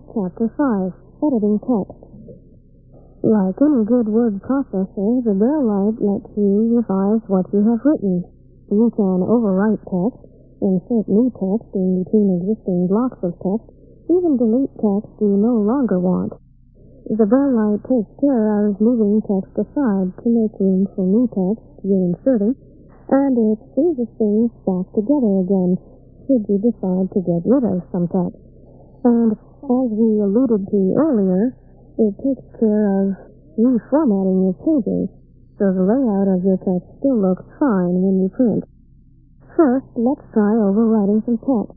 Chapter 5, Editing Text. Like any good word processor, the Braille Light lets you revise what you have written. You can overwrite text, insert new text in between existing blocks of text, even delete text you no longer want. The Braille Light takes care of moving text aside to make room for new text you're inserting, and it freezes things back together again should you decide to get rid of some text. And as we alluded to earlier, it takes care of reformatting your pages, so the layout of your text still looks fine when you print. First, let's try overwriting some text.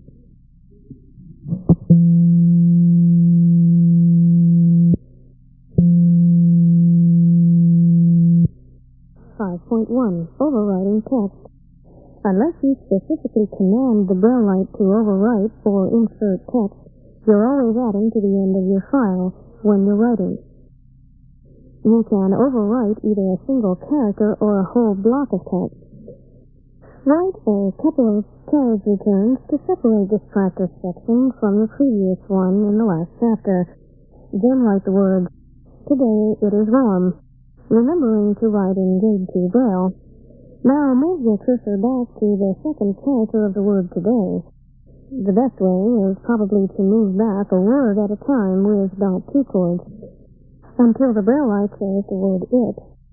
5.1. Overwriting text. Unless you specifically command the Braille Light to overwrite or insert text, you're always adding to the end of your file when you're writing. You can overwrite either a single character or a whole block of text. Write a couple of carriage returns to separate this practice section from the previous one in the last chapter. Then write the words, "Today it is warm," remembering to write in Grade 2 Braille. Now move your cursor back to the second character of the word "today." The best way is probably to move back a word at a time with .2 chords until the Braille Light says the word "it."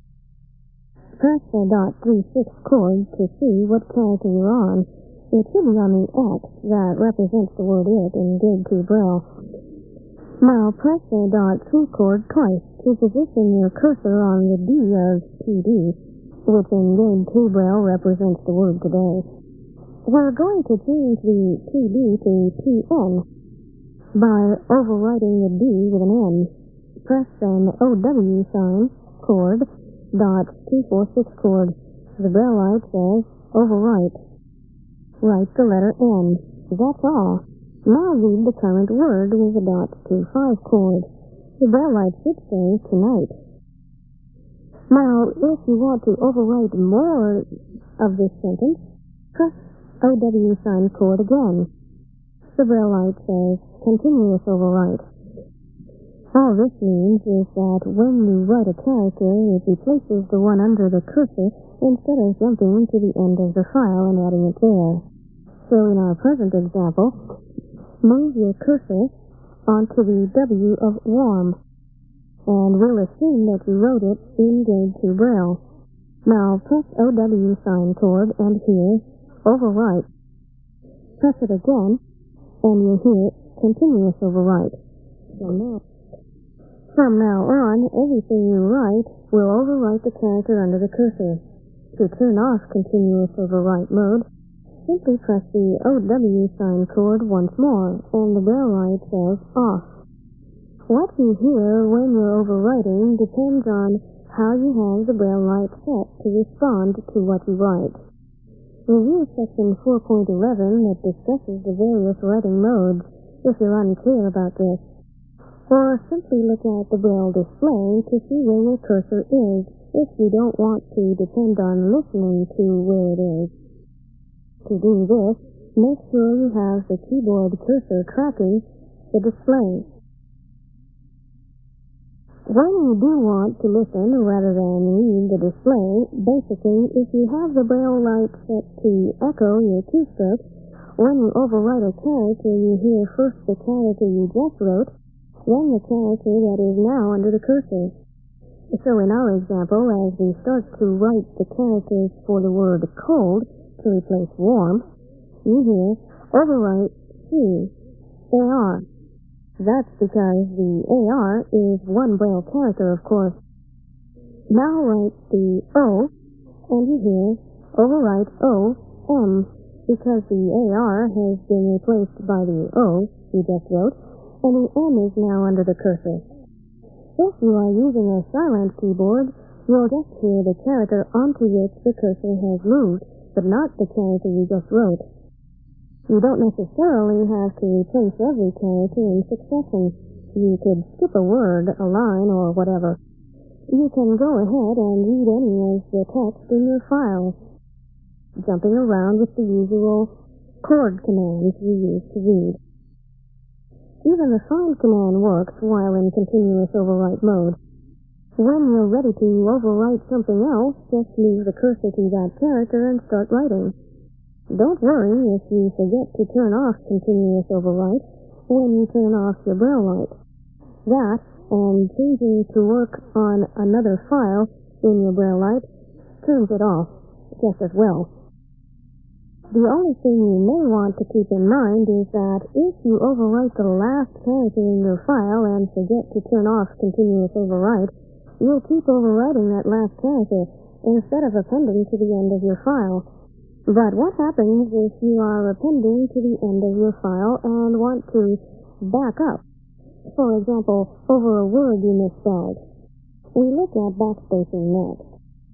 Press the .36 chord to see what character you're on. It should be on the X that represents the word "it" in Grade 2 Braille. Now press the .3 chord twice to position your cursor on the D of PD, which in Grade 2 Braille represents the word "today." We're going to change the PD to PN by overwriting the D with an N. Press an OW sign, chord, .246 chord. The Braille Light says, overwrite. Write the letter N. That's all. Now read the current word with a .25 chord. The Braille Light should say, tonight. Now, if you want to overwrite more of this sentence, press OW sign chord again. The Braille Light says, continuous overwrite. All this means is that when you write a character, it replaces the one under the cursor instead of jumping to the end of the file and adding it there. So in our present example, move your cursor onto the W of warm, and we'll assume that you wrote it in Grade 2 Braille. Now press OW sign chord and hear overwrite. Press it again, and you'll hear continuous overwrite. From now on, everything you write will overwrite the character under the cursor. To turn off continuous overwrite mode, simply press the OW sign chord once more, and the Braille Light says off. What you hear when you're overwriting depends on how you have the Braille Light set to respond to what you write. Review section 4.11 that discusses the various writing modes if you're unclear about this. Or simply look at the Braille display to see where your cursor is if you don't want to depend on listening to where it is. To do this, make sure you have the keyboard cursor tracking the display. When you do want to listen rather than read the display, basically, if you have the Braille Light set to echo your keystroke, when you overwrite a character, you hear first the character you just wrote, then the character that is now under the cursor. So in our example, as we start to write the characters for the word cold to replace warm, you hear overwrite C, AR. That's because the AR is one Braille character, of course. Now write the O, and you hear overwrite O, M, because the AR has been replaced by the O you just wrote, and the M is now under the cursor. If you are using a silent keyboard, you'll just hear the character onto which the cursor has moved, but not the character you just wrote. You don't necessarily have to replace every character in succession. You could skip a word, a line, or whatever. You can go ahead and read any of the text in your file, jumping around with the usual chord commands you use to read. Even the find command works while in continuous overwrite mode. When you're ready to overwrite something else, just move the cursor to that character and start writing. Don't worry if you forget to turn off continuous overwrite when you turn off your Braille light. That, and changing to work on another file in your Braille light, turns it off just as well. The only thing you may want to keep in mind is that if you overwrite the last character in your file and forget to turn off continuous overwrite, you'll keep overwriting that last character instead of appending to the end of your file. But what happens if you are appending to the end of your file and want to back up? For example, over a word you misspelled. We look at backspacing next.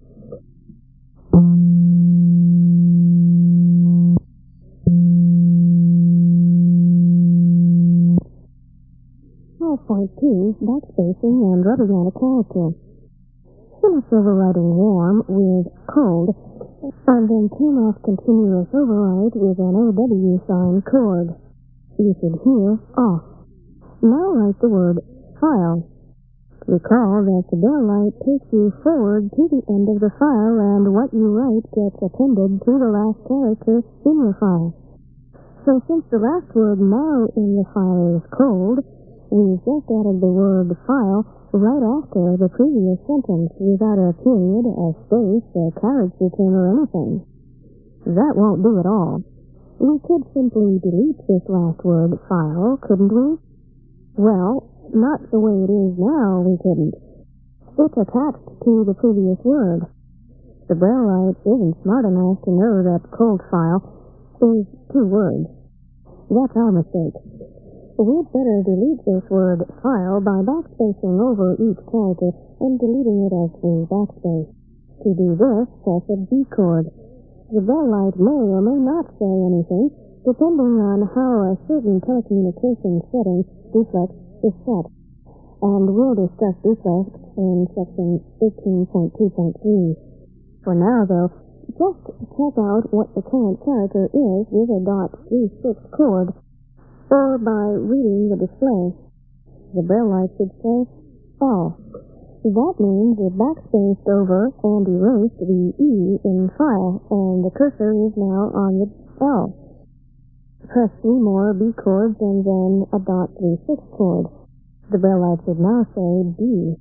12.2, backspacing and rubbing out a character. Finish overwriting warm with cold, and then turn off continuous overwrite with an OW sign chord. You should hear off. Now write the word file. Recall that the Braille light takes you forward to the end of the file, and what you write gets appended to the last character in your file. So since the last word now in the file is cold, we've just added the word file right after the previous sentence without a period, a space, a carriage return, or anything. That won't do at all. We could simply delete this last word, file, couldn't we? Well, not the way it is now, we couldn't. It's attached to the previous word. The Braille light isn't smart enough to know that cold file is two words. That's our mistake. We'd better delete this word file by backspacing over each character and deleting it as we backspace. To do this, press a B chord. The Braille light may or may not say anything, depending on how a certain telecommunications setting deflex is set. And we'll discuss deflex in section 15.2.3. For now, though, just check out what the current character is with a .36 chord, or by reading the display. The Braille light should say L. That means it backspaced over and erased the E in file, and the cursor is now on the L. Press 3 more B chords and then a .36 chord. The Braille light should now say D.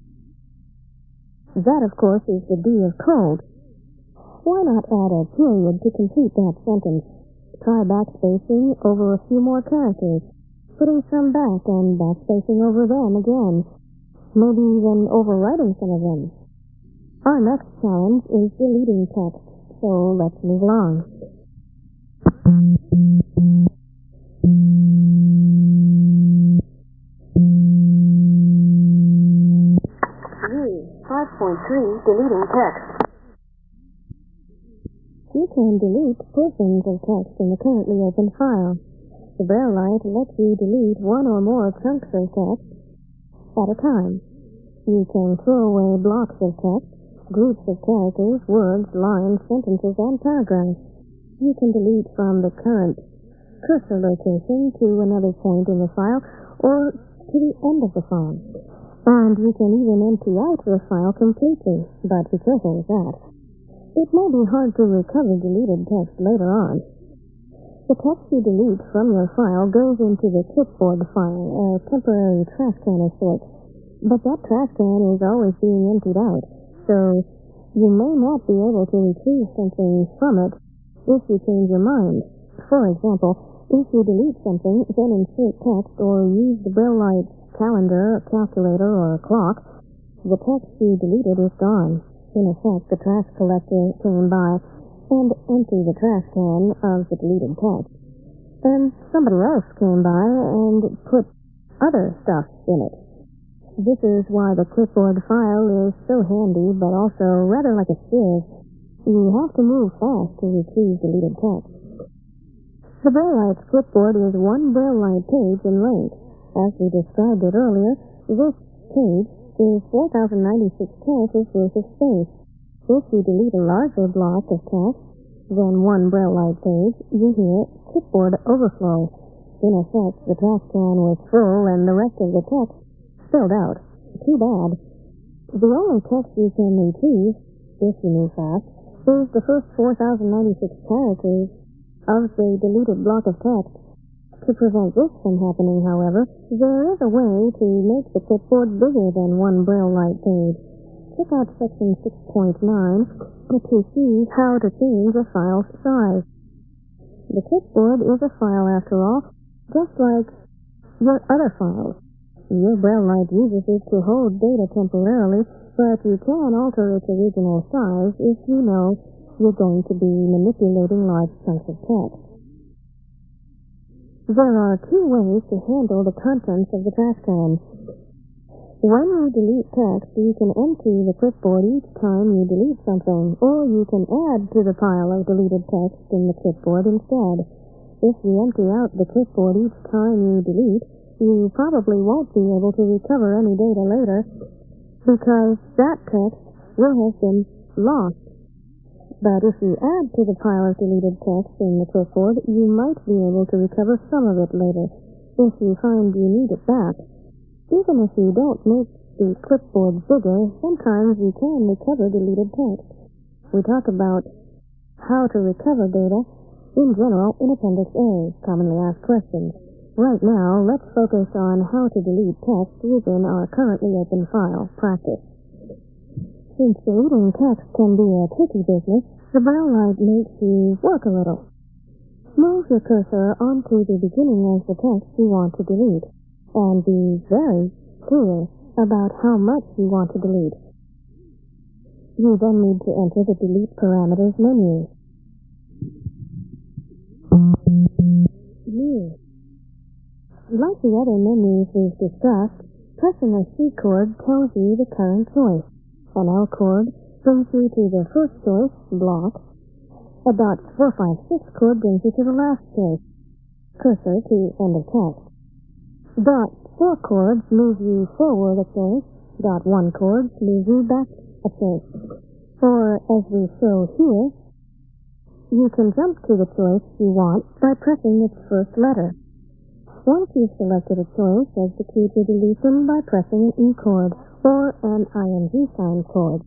That, of course, is the D of cold. Why not add a period to complete that sentence? Try backspacing over a few more characters, putting some back and backspacing over them again, maybe even overwriting some of them. Our next challenge is deleting text, so let's move along. 5.3, deleting text. You can delete portions of text in the currently open file. The Braille light lets you delete one or more chunks of text at a time. You can throw away blocks of text, groups of characters, words, lines, sentences, and paragraphs. You can delete from the current cursor location to another point in the file or to the end of the file. And you can even empty out the file completely, but be careful with that. It may be hard to recover deleted text later on. The text you delete from your file goes into the clipboard file, a temporary trash can of sorts. But that trash can is always being emptied out, so you may not be able to retrieve something from it if you change your mind. For example, if you delete something, then insert text or use the Braille light's calendar, calculator, or clock, the text you deleted is gone. In effect, the trash collector came by and emptied the trash can of the deleted text. Then somebody else came by and put other stuff in it. This is why the clipboard file is so handy, but also rather like a sieve. You have to move fast to retrieve deleted text. The Braille light's clipboard is one Braille light page in length. As we described it earlier, this page is 4,096 characters worth of space. If you delete a larger block of text than one Braille light page, you hear clipboard overflow. In effect, the trash can was full and the rest of the text spilled out. Too bad. The only text you can retrieve, if you move fast, is the first 4,096 characters of the deleted block of text. To prevent this from happening, however, there is a way to make the clipboard bigger than one Braille Light page. Check out section 6.9 to see how to change a file's size. The clipboard is a file after all, just like your other files. Your Braille Light uses it to hold data temporarily, but you can alter its original size if you know you're going to be manipulating large chunks of text. There are two ways to handle the contents of the trash can. When you delete text, you can empty the clipboard each time you delete something, or you can add to the pile of deleted text in the clipboard instead. If you empty out the clipboard each time you delete, you probably won't be able to recover any data later, because that text will have been lost. But if you add to the pile of deleted text in the clipboard, you might be able to recover some of it later, if you find you need it back. Even if you don't make the clipboard bigger, sometimes you can recover deleted text. We talk about how to recover data in general in Appendix A, Commonly Asked Questions. Right now, let's focus on how to delete text within our currently open file, Practice. Since deleting text can be a tricky business, the Braille Light makes you work a little. Move your cursor onto the beginning of the text you want to delete, and be very clear about how much you want to delete. You then need to enter the Delete Parameters menu. New. Like the other menus we've discussed, pressing a C chord tells you the current choice. An L chord brings you to the first choice, block. A .456 chord brings you to the last choice, cursor to end of text. .4 chords move you forward a choice. .1 chords move you back a choice. Or, as we show here, you can jump to the choice you want by pressing its first letter. Once you've selected a choice, execute your deletion by pressing an E chord or an ing sign chord.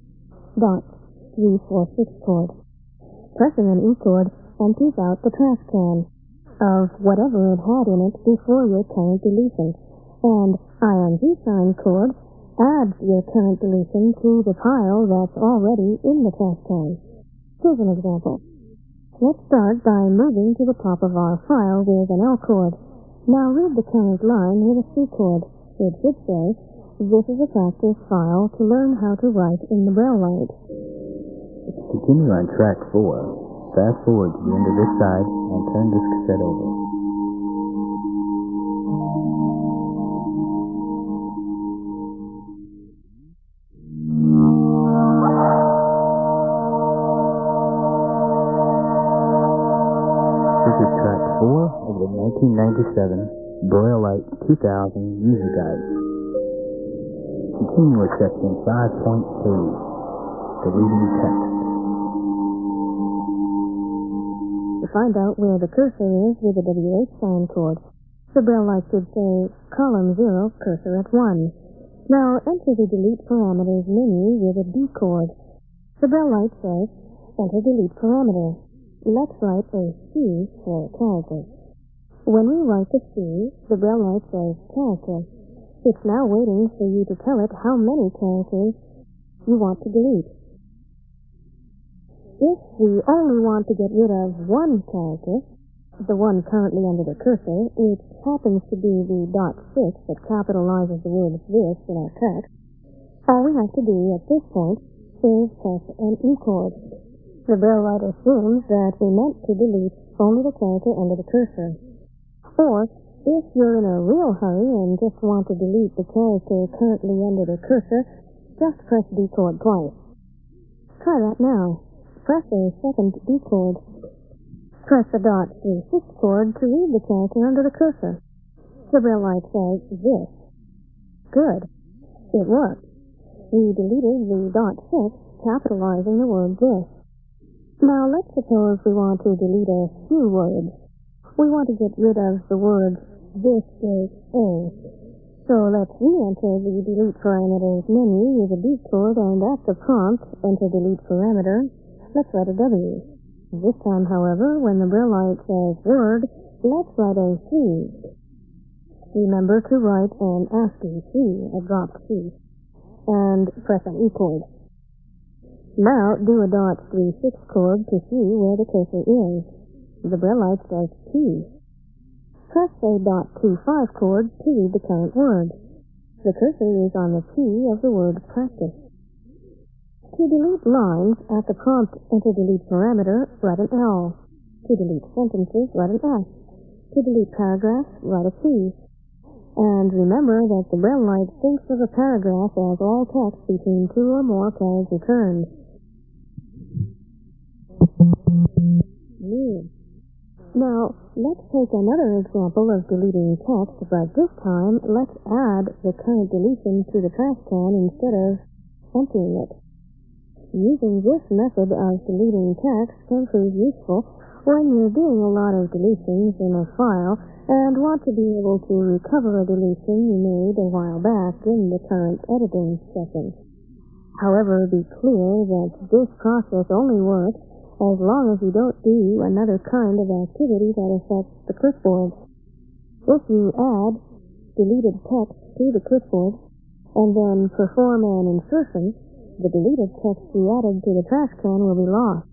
.346 chord. Pressing an E chord empties out the trash can of whatever it had in it before your current deletion, and ing sign chord adds your current deletion to the pile that's already in the trash can. Here's an example. Let's start by moving to the top of our file with an L chord. Now read the current line with a C chord. It should say, "This is a practice file to learn how to write in the Braille Light." Continue on track 4. Fast forward to the end of this side and turn this cassette over. This is track 4 of the 1997 Braille Light 2000 User Guide. Continue with section 5.3, Deleting Text. To find out where the cursor is with the WH sign chord, the Braille Light should say column 0, cursor at 1. Now enter the Delete Parameters menu with a D chord. The Braille Light says, enter delete parameter. Let's write a C for character. When we write the C, the Braille Light says character. It's now waiting for you to tell it how many characters you want to delete. If we only want to get rid of one character, the one currently under the cursor, which happens to be the .6 that capitalizes the word this in our text, all we have to do at this point is press an E chord. The Braille Light assumes that we meant to delete only the character under the cursor. Or, if you're in a real hurry and just want to delete the character currently under the cursor, just press D chord twice. Try that now. Press a second D chord. Press the .36 chord to read the character under the cursor. The Braille Light says this. Good. It worked. We deleted the .6, capitalizing the word this. Now let's suppose we want to delete a few words. we want to get rid of the words "this is a." So let's re-enter the delete parameters menu with a D chord, and at the prompt, enter delete parameter. Let's write a W. This time, however, when the Braille light says word, let's write a C. Remember to write an ASCII C, a dropped C, and press an E chord. Now do a .36 chord to see where the cursor is. The Braille light says T. Press a .25 chord to read the current word. The cursor is on the T of the word practice. To delete lines, at the prompt, enter delete parameter, write an L. To delete sentences, write an S. To delete paragraphs, write a P. And remember that the Braille light thinks of a paragraph as all text between 2 or more carriage returns. Now, let's take another example of deleting text, but this time, let's add the current deletion to the trash can instead of emptying it. Using this method of deleting text can prove useful when you're doing a lot of deletions in a file and want to be able to recover a deletion you made a while back in the current editing session. However, be clear that this process only works as long as you don't do another kind of activity that affects the clipboard. If you add deleted text to the clipboard and then perform an insertion, the deleted text you added to the trash can will be lost.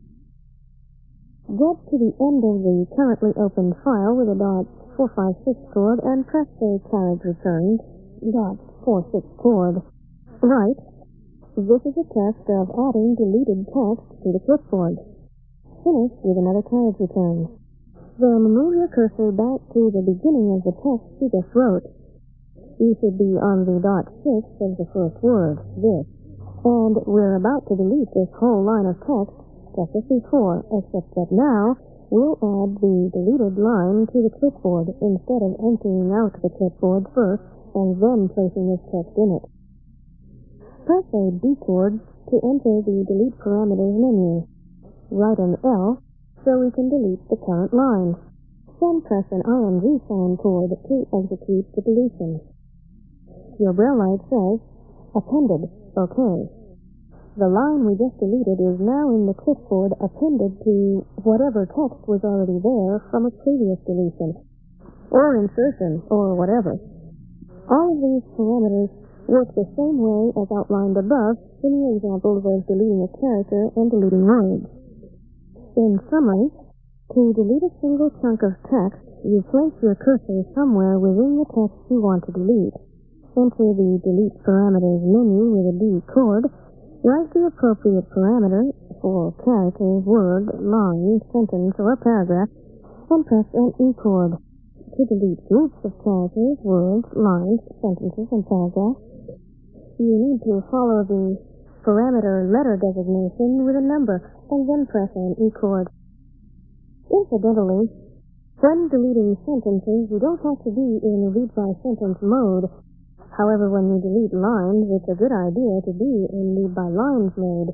Get to the end of the currently opened file with a .456 chord and press the carriage return .46 chord. Write, "This is a test of adding deleted text to the clipboard." Finish with another carriage return. Then move your cursor back to the beginning of the text you just wrote. You should be on the .6 of the first word, this. And we're about to delete this whole line of text just as before, except that now we'll add the deleted line to the clipboard instead of emptying out the clipboard first and then placing this text in it. Press a D chord to enter the delete parameters menu. Write an L so we can delete the current line. Then press an ING sign chord to execute the deletion. Your Braille light says, appended, OK. The line we just deleted is now in the clipboard appended to whatever text was already there from a previous deletion, or insertion, or whatever. All of these parameters work the same way as outlined above in the examples of deleting a character and deleting words. In summary, to delete a single chunk of text, you place your cursor somewhere within the text you want to delete. Enter the delete parameters menu with a D chord, write the appropriate parameter for character, word, line, sentence, or paragraph, and press an E chord. To delete groups of characters, words, lines, sentences, and paragraphs, you need to follow the parameter letter designation with a number, and then press an E chord. Incidentally, when deleting sentences, you don't have to be in read-by-sentence mode. However, when you delete lines, it's a good idea to be in read-by-lines mode.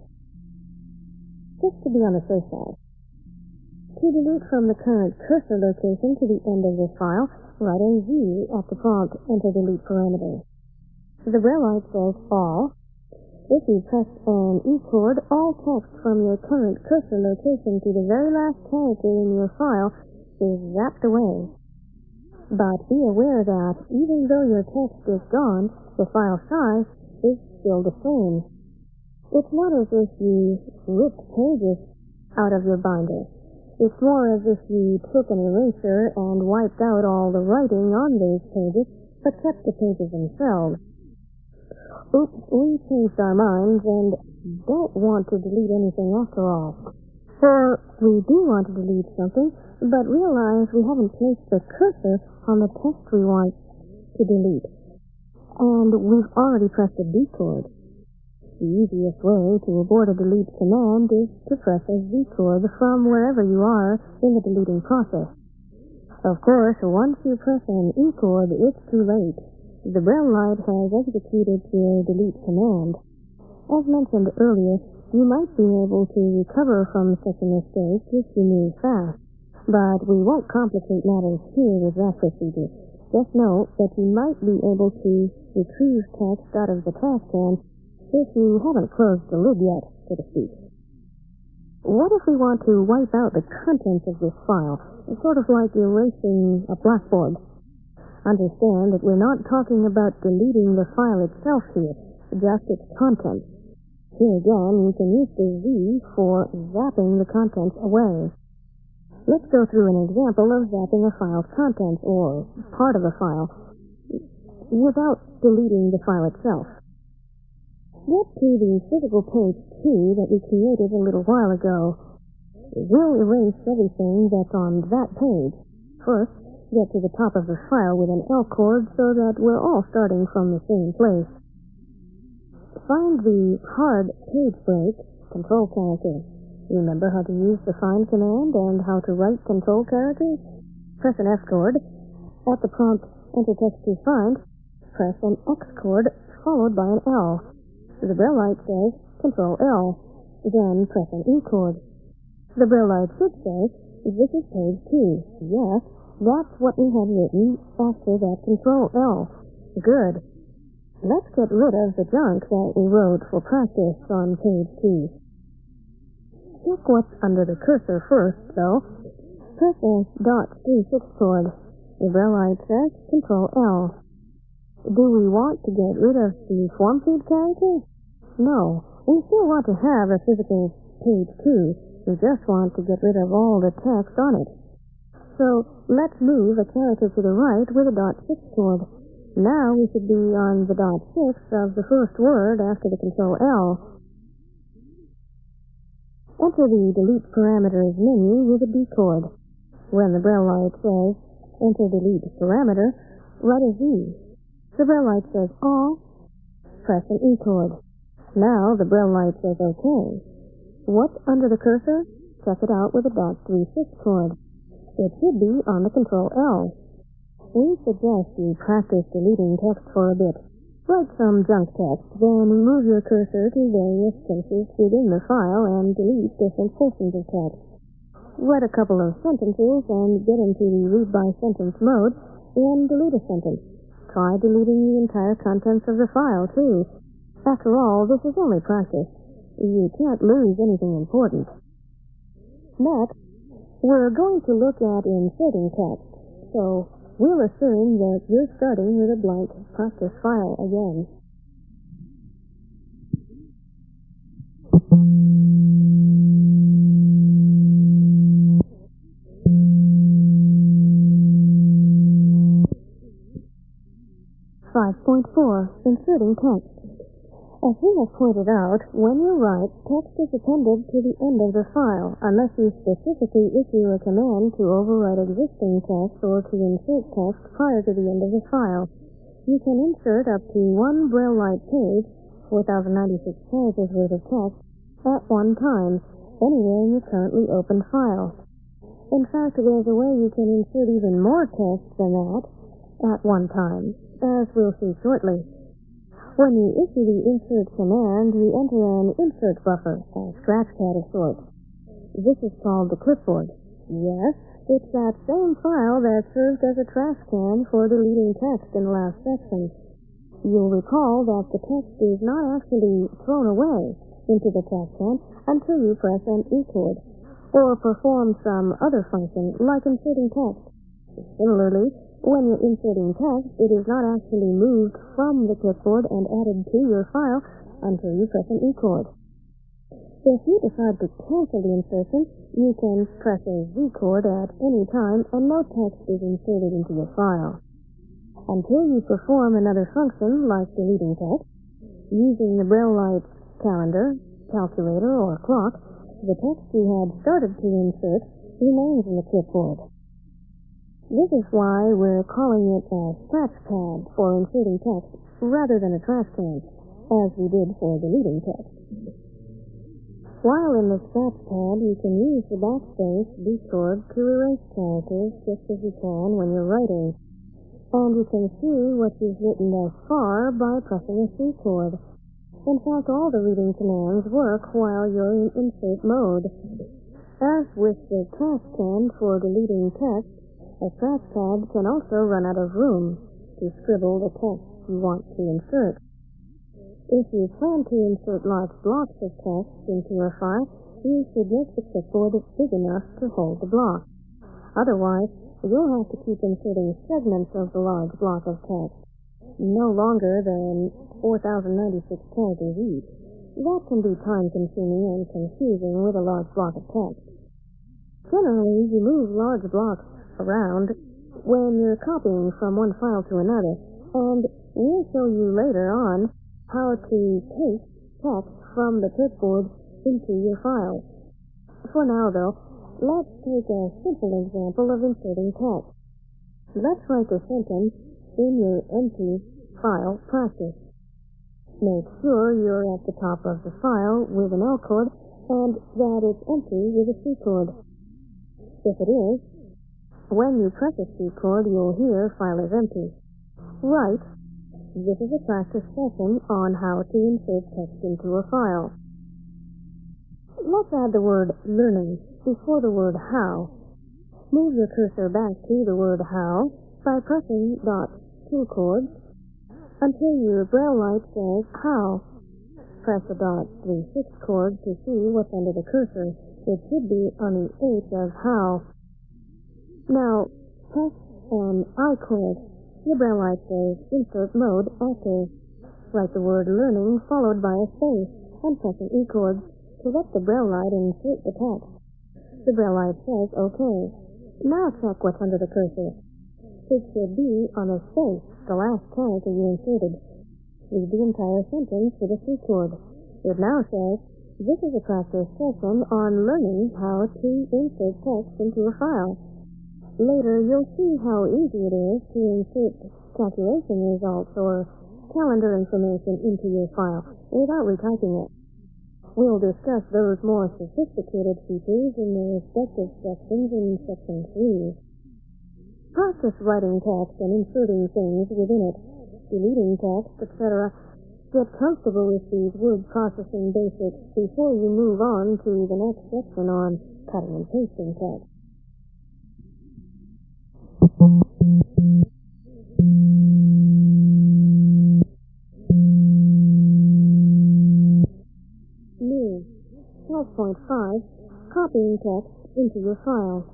Just to be on the safe side. To delete from the current cursor location to the end of this file, write a Z at the prompt, enter delete parameter. The Braille light says all. If you press an E chord, all text from your current cursor location to the very last character in your file is zapped away. But be aware that even though your text is gone, the file size is still the same. It's not as if you ripped pages out of your binder. It's more as if you took an eraser and wiped out all the writing on those pages, but kept the pages themselves. Oops, we changed our minds and don't want to delete anything after all. Or we do want to delete something, but realize we haven't placed the cursor on the text we want to delete. And we've already pressed a D chord. The easiest way to abort a delete command is to press a Z chord from wherever you are in the deleting process. Of course, once you press an E chord, it's too late. The Braille light has executed your delete command. As mentioned earlier, you might be able to recover from such a mistake if you move fast. But we won't complicate matters here with that procedure. Just know that you might be able to retrieve text out of the trash can if you haven't closed the lid yet, so to speak. What if we want to wipe out the contents of this file? It's sort of like erasing a blackboard. Understand that we're not talking about deleting the file itself here, just its contents. Here again, you can use the Z for zapping the contents away. Let's go through an example of zapping a file's contents, or part of a file, without deleting the file itself. Get to the physical page 2 that we created a little while ago. We'll erase everything that's on that page. First, get to the top of the file with an L chord so that we're all starting from the same place. Find the hard page break control character. Remember how to use the find command and how to write control characters? Press an F chord. At the prompt, enter text to find, press an X chord followed by an L. The braille light says Control L. Then press an E chord. The braille light should say, this is page 2. Yes, that's what we have written after that Control L. Good. Let's get rid of the junk that we wrote for practice on page 2. Check what's under the cursor first, though. Press a .36 chord. The braille light says Control L. Do we want to get rid of the form feed character? No. We still want to have a physical page 2. We just want to get rid of all the text on it. So let's move a character to the right with a .6 chord. Now we should be on the .6 of the first word after the Control L. Enter the delete parameters menu with a D chord. When the braille light says enter delete parameter, write a Z. The braille light says all, press an E chord. Now the braille light says OK. What's under the cursor? Check it out with a .36 chord. It should be on the Control L. We suggest you practice deleting text for a bit. Write some junk text, then move your cursor to various places within the file and delete different portions of text. Write a couple of sentences and get into the read by sentence mode, and delete a sentence. Try deleting the entire contents of the file, too. After all, this is only practice. You can't lose anything important. Next, we're going to look at inserting text, so we'll assume that you're starting with a blank practice file again. Inserting text. As we have pointed out, when you write, text is appended to the end of the file, unless you specifically issue a command to overwrite existing text or to insert text prior to the end of the file. You can insert up to one braille light page, 4096 characters worth of text, at one time, anywhere in your currently opened file. In fact, there's a way you can insert even more text than that at one time, as we'll see shortly. When you issue the insert command, you enter an insert buffer, a scratch pad of sorts. This is called the clipboard. Yes, it's that same file that served as a trash can for deleting text in the last section. You'll recall that the text is not actually thrown away into the trash can until you press an E chord, or perform some other function like inserting text. Similarly, when you're inserting text, it is not actually moved from the clipboard and added to your file until you press an E chord. If you decide to cancel the insertion, you can press a Z chord at any time and no text is inserted into your file. Until you perform another function like deleting text, using the braille light's calendar, calculator, or clock, the text you had started to insert remains in the clipboard. This is why we're calling it a scratch pad for inserting text rather than a trash can, as we did for deleting text. While in the scratch pad, you can use the backspace keyboard to erase characters just as you can when you're writing. And you can see what you've written thus far by pressing a C chord. In fact, all the reading commands work while you're in insert mode. As with the trackpad for deleting text, a trackpad can also run out of room to scribble the text you want to insert. If you plan to insert large blocks of text into a file, you should make the clipboard big enough to hold the block. Otherwise, you'll have to keep inserting segments of the large block of text, no longer than 4,096 characters each. That can be time-consuming and confusing with a large block of text. Generally, you move large blocks around when you're copying from one file to another, and we'll show you later on how to paste text from the clipboard into your file. For now, though, let's take a simple example of inserting text. Let's write a sentence in your empty file practice. Make sure you're at the top of the file with an L chord and that it's empty with a C chord. If it is, when you press a C chord, you'll hear file is empty. Right. This is a practice session on how to insert text into a file. Let's add the word learning before the word how. Move your cursor back to the word how by pressing .2 chords until your braille light says how. Press the .36 chord to see what's under the cursor. It should be on the H of how. Now, press an I chord. Your braille light says insert mode active. Write the word learning followed by a space and press an E chord to let the braille light insert the text. The braille light says OK. Now check what's under the cursor. It should be on a space, the last character you inserted. Read the entire sentence with a C chord. It now says, this is a practice session on learning how to insert text into a file. Later, you'll see how easy it is to insert calculation results or calendar information into your file without retyping it. We'll discuss those more sophisticated features in their respective sections in Section 3. Practice writing text and inserting things within it, deleting text, etc. Get comfortable with these word processing basics before you move on to the next section on cutting and pasting text. New 12.5 Copying text into your file.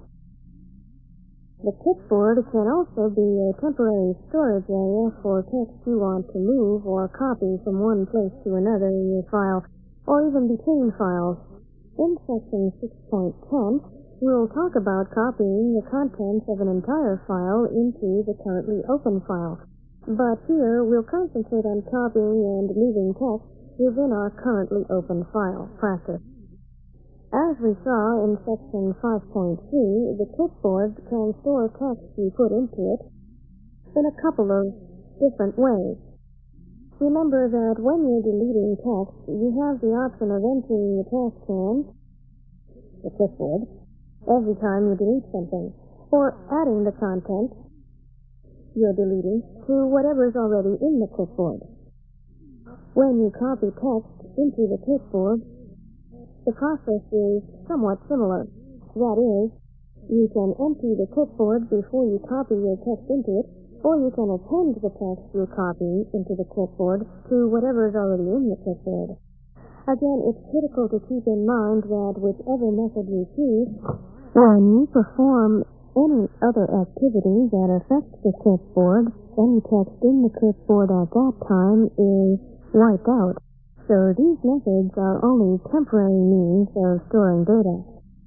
The clipboard can also be a temporary storage area for text you want to move or copy from one place to another in your file, or even between files. In Section 6.10, we'll talk about copying the contents of an entire file into the currently open file. But here, we'll concentrate on copying and moving text within our currently open file practice. As we saw in Section 5.3, the clipboard can store text you put into it in a couple of different ways. Remember that when you're deleting text, you have the option of entering the text can, the clipboard, every time you delete something, or adding the content you're deleting to whatever's already in the clipboard. When you copy text into the clipboard, the process is somewhat similar. That is, you can empty the clipboard before you copy your text into it, or you can append the text you're copying into the clipboard to whatever is already in the clipboard. Again, it's critical to keep in mind that whichever method you choose, when you perform any other activity that affects the clipboard, any text in the clipboard at that time is wiped out. So these methods are only temporary means of storing data.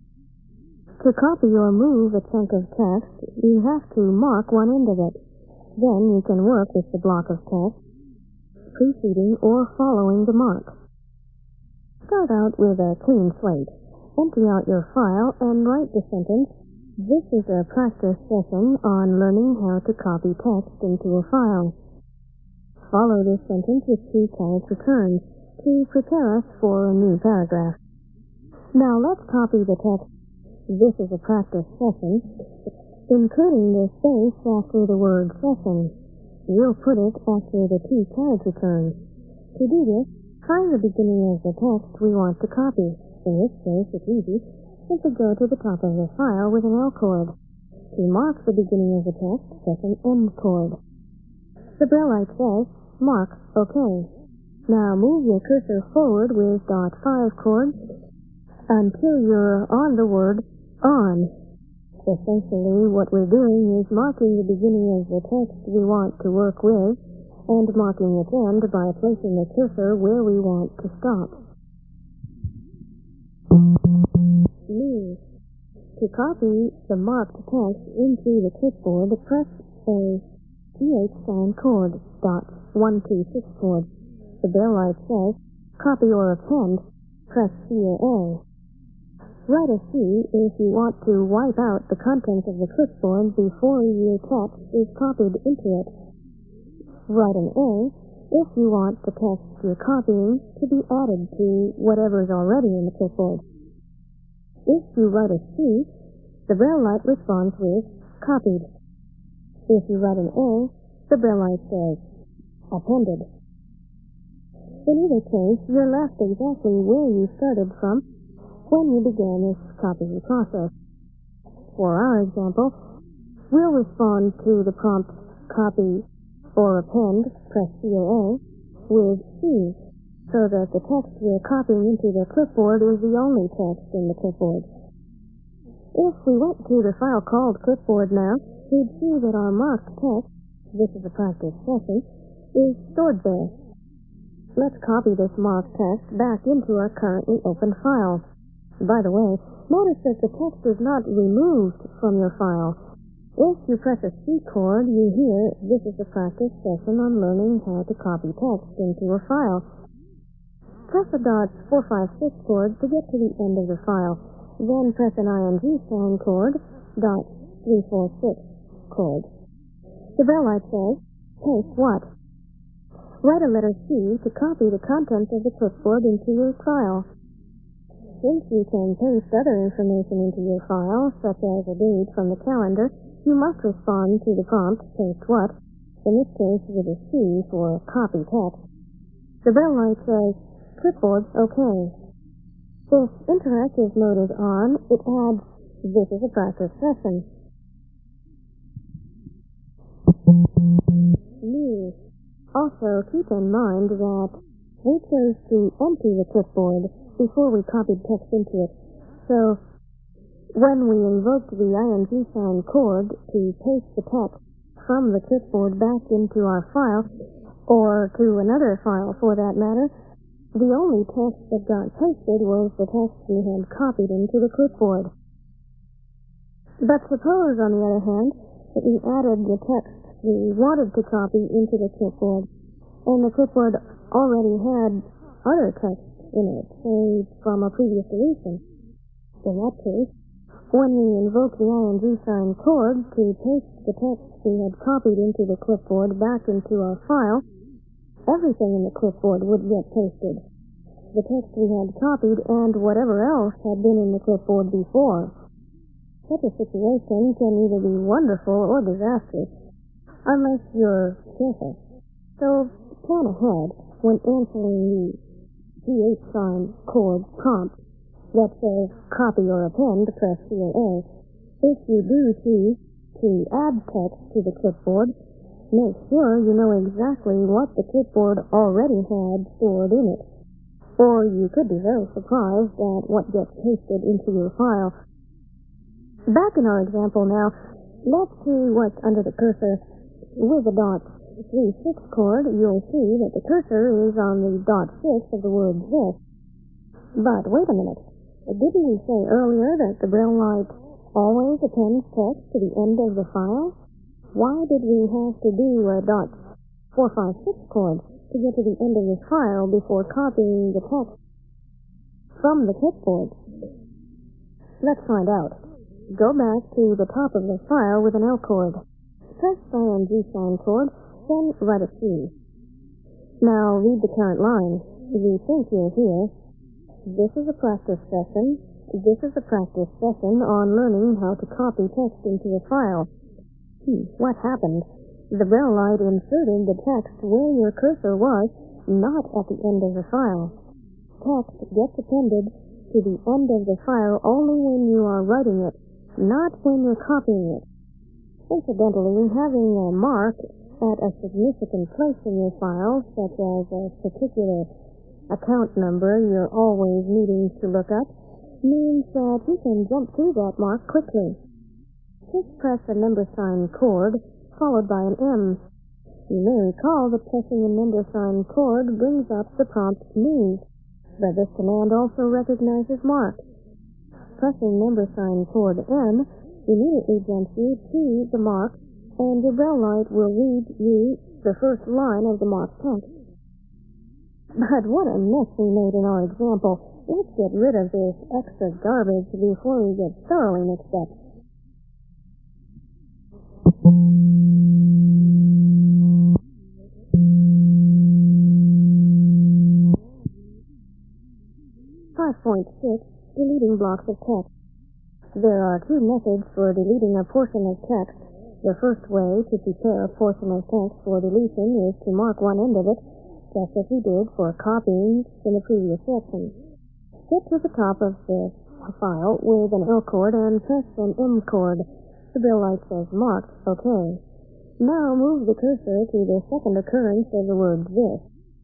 To copy or move a chunk of text, you have to mark one end of it. Then you can work with the block of text, preceding or following the mark. Start out with a clean slate. Empty out your file and write the sentence, "This is a practice session on learning how to copy text into a file." Follow this sentence with 2 character turns to prepare us for a new paragraph. Now let's copy the text, "This is a practice session," including the space after the word session. We'll put it after the 2 character turns. To do this, find the beginning of the text we want to copy. In this case, it's easy. simply go to the top of the file with an L chord. To mark the beginning of the text, press an M chord. The braille light says, mark OK. Now move your cursor forward with .5 chord until you're on the word on. Essentially, what we're doing is marking the beginning of the text we want to work with and marking its end by placing the cursor where we want to stop. Move. To copy the marked text into the clipboard, press a GH sign chord, .126 chord. The braille light says, copy or append, press C or A. Write a C if you want to wipe out the contents of the clipboard before your text is copied into it. Write an A if you want the text you're copying to be added to whatever is already in the clipboard. If you write a C, the braille light responds with copied. If you write an A, the braille light says appended. In either case, you're left exactly where you started from when you began this copying process. For our example, we'll respond to the prompt copy or append, press C or A, with C, so that the text we're copying into the clipboard is the only text in the clipboard. If we went to the file called clipboard now, we'd see that our marked text, this is a practice session, is stored there. Let's copy this marked text back into our currently open file. By the way, notice that the text is not removed from your file. If you press a C chord, you hear this is a practice session on learning how to copy text into a file. Press the .456 chord to get to the end of the file. Then press an ING sign chord, .346 chord. The braille light says, paste what? Write a letter C to copy the contents of the clipboard into your file. Since you can paste other information into your file, such as a date from the calendar, you must respond to the prompt, paste what, in this case with a C for copy text. The braille light says, clipboard OK. If interactive mode is on, it adds, this is a practice session. Move. Also, keep in mind that we chose to empty the clipboard before we copied text into it. So, when we invoked the ING sign chord to paste the text from the clipboard back into our file, or to another file for that matter, the only text that got pasted was the text we had copied into the clipboard. But suppose, on the other hand, that we added the text we wanted to copy into the clipboard, and the clipboard already had other text in it, say from a previous deletion. In that case, when we invoke the ING sign chord to paste the text we had copied into the clipboard back into our file, everything in the clipboard would get pasted. The text we had copied and whatever else had been in the clipboard before. Such a situation can either be wonderful or disastrous, unless you're careful. So plan ahead when answering the GH sign chord prompt that says copy or append, press C or A. If you do choose to add text to the clipboard, make sure you know exactly what the clipboard already had stored in it. Or you could be very surprised at what gets pasted into your file. Back in our example now, let's see what's under the cursor. With the .36 chord, you'll see that the cursor is on the .6 of the word this. But wait a minute. Didn't we say earlier that the braille light always appends text to the end of the file? Why did we have to do a .456 chord to get to the end of the file before copying the text from the clipboard? Let's find out. Go back to the top of the file with an L chord. Press the ING sign chord, then write a C. Now read the current line. You think you'll hear, this is a practice session. This is a practice session on learning how to copy text into a file. What happened? The braille light inserted the text where your cursor was, not at the end of the file. Text gets appended to the end of the file only when you are writing it, not when you're copying it. Incidentally, having a mark at a significant place in your file, such as a particular account number you're always needing to look up, means that you can jump to that mark quickly. Just press the number sign chord, followed by an M. You may recall that pressing the number sign chord brings up the prompt move, but this command also recognizes mark. Pressing number sign chord M immediately jumps you to the mark, and your braille light will read you the first line of the marked text. But what a mess we made in our example. Let's get rid of this extra garbage before we get thoroughly mixed up. Deleting blocks of text. There are two methods for deleting a portion of text. The first way to prepare a portion of text for deletion is to mark one end of it, just as we did for copying in the previous section. Get to the top of the file with an L chord and press an M chord. The braille light says marked, OK. Now move the cursor to the second occurrence of the word this.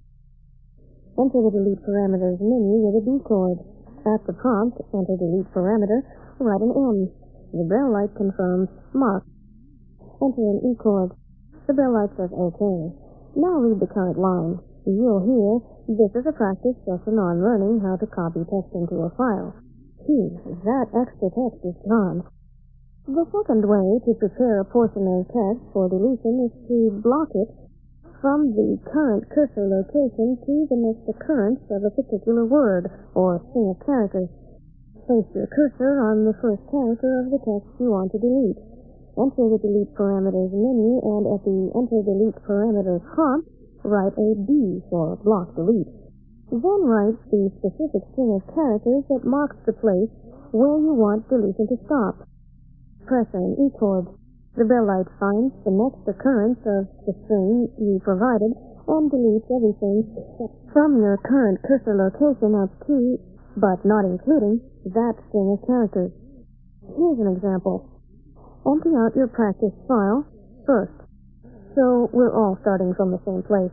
Enter the delete parameters menu with a D chord. At the prompt, enter delete parameter, write an M. The braille light confirms mark. Enter an E chord. The braille light says OK. Now read the current line. You'll hear, this is a practice session on learning how to copy text into a file. That extra text is gone. The second way to prepare a portion of text for deletion is to block it from the current cursor location to the next occurrence of a particular word or string of characters. Place your cursor on the first character of the text you want to delete. Enter the delete parameters menu, and at the enter delete parameters prompt, write a B for block delete. Then write the specific string of characters that marks the place where you want deletion to stop. Press an E chord. The braille light finds the next occurrence of the string you provided and deletes everything from your current cursor location up to, but not including, that string of characters. Here's an example. Empty out your practice file first, so we're all starting from the same place.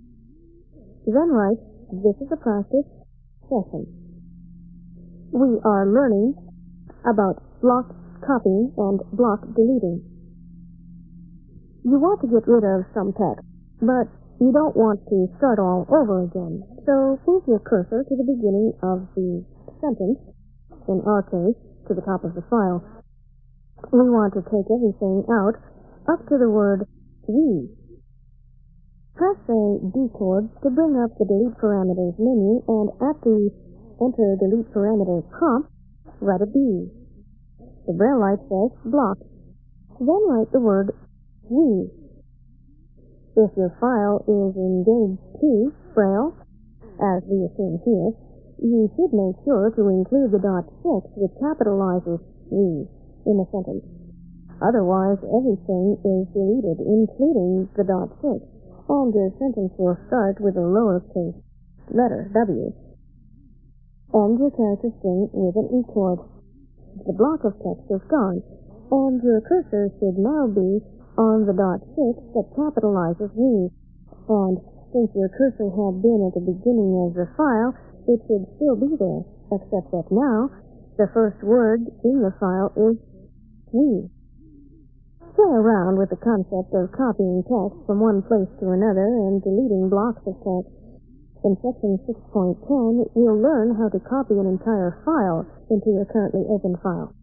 Then write, this is a practice session. We are learning about block copying and block deleting. You want to get rid of some text, but you don't want to start all over again. So move your cursor to the beginning of the sentence, in our case, to the top of the file. We want to take everything out up to the word we. Press a D chord to bring up the delete parameters menu, and at the enter delete parameters prompt, write a B. The braille light says block. Then write the word we. If your file is in Gauge 2 braille, as we assume here, you should make sure to include the .6 which capitalizes we in the sentence. Otherwise, everything is deleted, including the .6, and your sentence will start with a lowercase letter, W. End your character string with an E chord. The block of text is gone, and your cursor should now be on the .6 that capitalizes we. And since your cursor had been at the beginning of the file, it should still be there, except that now the first word in the file is we. Play around with the concept of copying text from one place to another and deleting blocks of text. In section 6.10, we'll learn how to copy an entire file into your currently open file.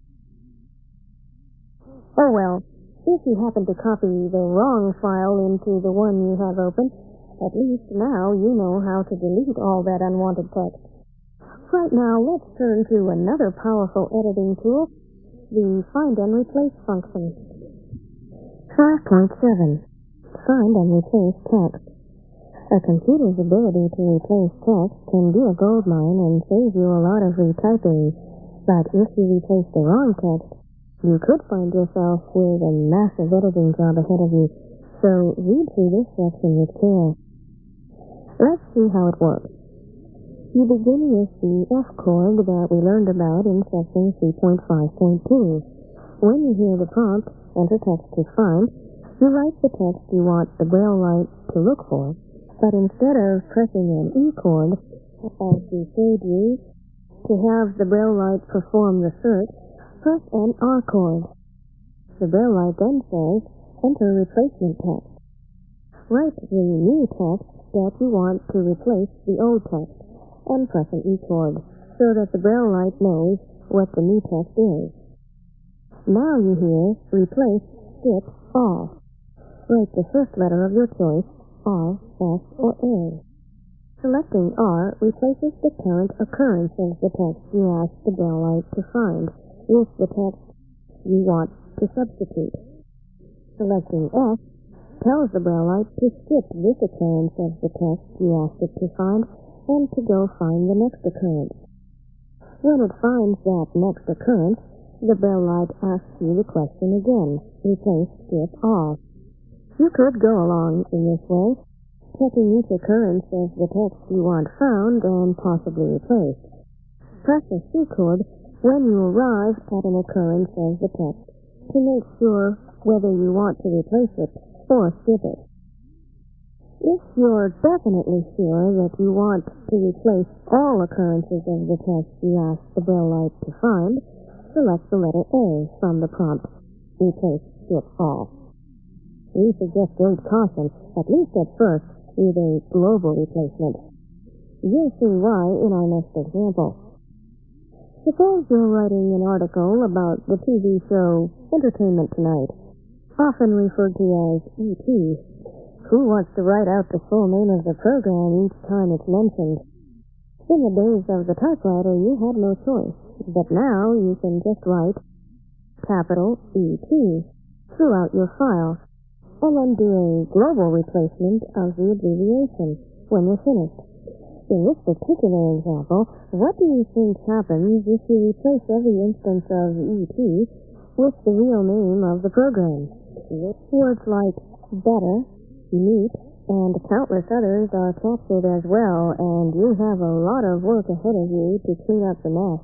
Oh well, if you happen to copy the wrong file into the one you have open, at least now you know how to delete all that unwanted text. Right now, let's turn to another powerful editing tool, the Find and Replace function. 5.7. Find and Replace Text. A computer's ability to replace text can be a goldmine and save you a lot of retyping, but if you replace the wrong text, you could find yourself with a massive editing job ahead of you, so read through this section with care. Let's see how it works. You begin with the F chord that we learned about in section 3.5.2. When you hear the prompt, enter text to find, you write the text you want the Braille light to look for, but instead of pressing an E chord, as we showed you, to have the Braille light perform the search, press an R chord. The Braille light then says, enter replacement text. Write the new text that you want to replace the old text, and press an E chord, so that the Braille light knows what the new text is. Now you hear replace, skip, all. Write the first letter of your choice, R, S, or A. Selecting R replaces the current occurrence of the text you ask the Braille light to find with the text you want to substitute. Selecting S tells the Braille light to skip this occurrence of the text you asked it to find and to go find the next occurrence. When it finds that next occurrence, the Braille light asks you the question again, replace, skip, all. You could go along in this way, checking each occurrence of the text you want found and possibly replaced. Press the C chord when you arrive at an occurrence of the text to make sure whether you want to replace it or skip it. If you're definitely sure that you want to replace all occurrences of the text you asked the Braille light to find, select the letter A from the prompt, replace, skip, all. We suggest great caution, at least at first, with a global replacement. You'll see why in our next example. Suppose you're writing an article about the TV show Entertainment Tonight, often referred to as E.T. Who wants to write out the full name of the program each time it's mentioned? In the days of the typewriter, you had no choice, but now you can just write capital E.T. throughout your file, and then do a global replacement of the abbreviation when you're finished. In this particular example, what do you think happens if you replace every instance of ET with the real name of the program? Words like better, neat, and countless others are captured as well, and you have a lot of work ahead of you to clean up the mess.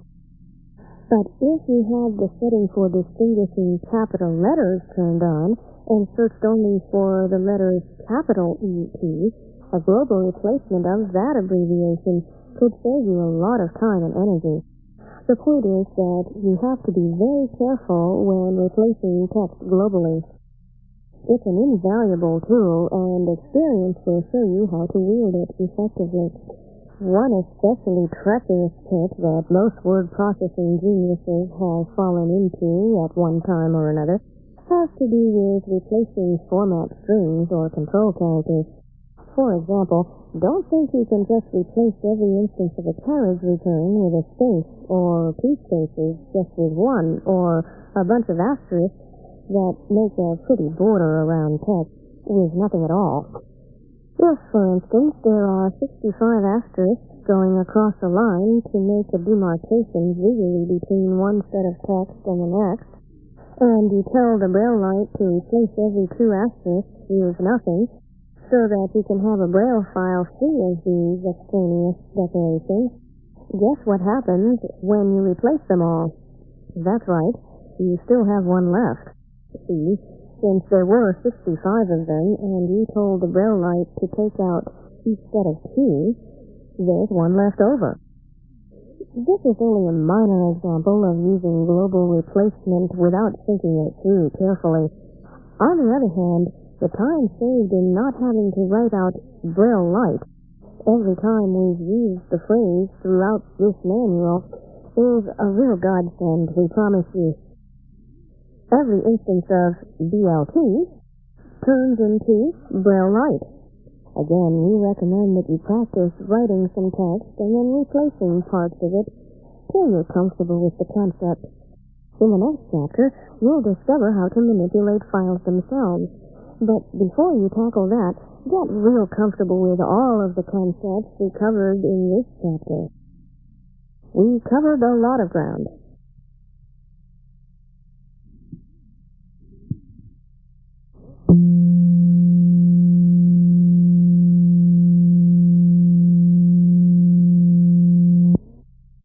But if you had the setting for distinguishing capital letters turned on, and searched only for the letters capital E.T., a global replacement of that abbreviation could save you a lot of time and energy. The point is that you have to be very careful when replacing text globally. It's an invaluable tool, and experience will show you how to wield it effectively. One especially treacherous pit that most word processing geniuses have fallen into at one time or another has to do with replacing format strings or control characters. For example, don't think you can just replace every instance of a carriage return with a space or two spaces just with one or a bunch of asterisks that make a pretty border around text with nothing at all. If, for instance, there are 65 asterisks going across a line to make a demarcation visually between one set of text and the next, and you tell the Braille light to replace every two asterisks with nothing, so that you can have a Braille file free of these extraneous decorations, guess what happens when you replace them all? That's right, you still have one left. See, since there were 65 of them, and you told the Braille light to take out each set of two, there's one left over. This is only a minor example of using global replacement without thinking it through carefully. On the other hand, the time saved in not having to write out Braille light every time we've used the phrase throughout this manual is a real godsend, we promise you. Every instance of BLT turns into Braille light. Again, we recommend that you practice writing some text and then replacing parts of it till you're comfortable with the concept. In the next chapter, you'll discover how to manipulate files themselves. But before you tackle that, get real comfortable with all of the concepts we covered in this chapter. We covered a lot of ground.